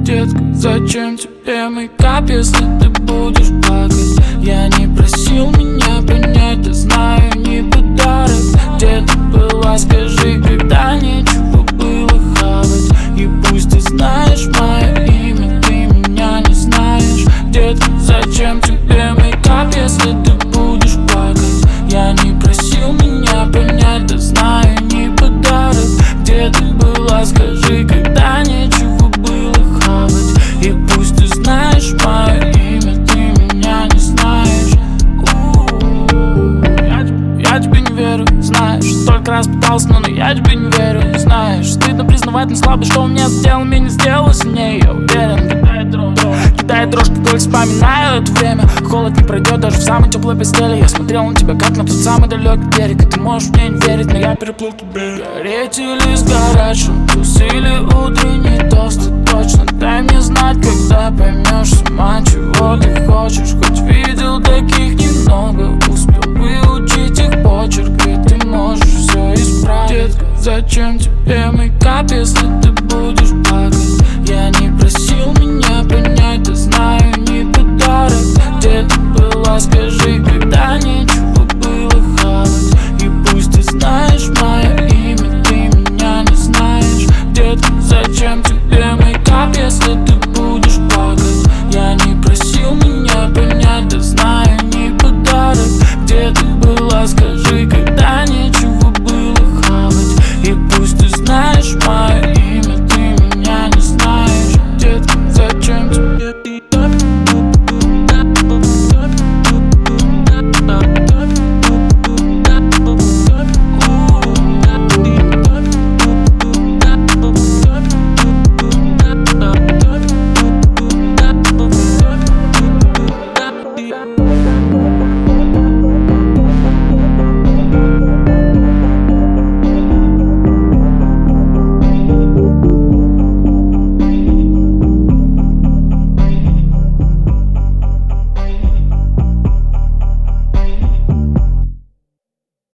Детка, зачем тебе мейкап, если ты будешь плакать? Я не просил меня понять, да знаю, не подарок. Где ты была, скажи, когда нечего было хавать? И пусть ты знаешь мое имя, ты меня не знаешь. Детка, зачем тебе мейкап, если ты будешь плакать? Я не просил меня понять, да знаю, не подарок. Где ты была, скажи, когда нечего было хавать? И пусть ты знаешь мое имя, ты меня не знаешь. Я тебе не верю, знаешь, столько раз пытался, но я тебе не верю. Знаешь, стыдно признавать, но слабость, что у меня сделал, меня не сделало сильнее. Я уверен, кидает дрожь, как только вспоминаю это время. Холод не пройдет даже в самой теплой постели. Я смотрел на тебя, как на тот самый далекий берег. И ты можешь мне не верить, но я переплыл тут берег. Гореть или сгорать, шампус или утренний ток.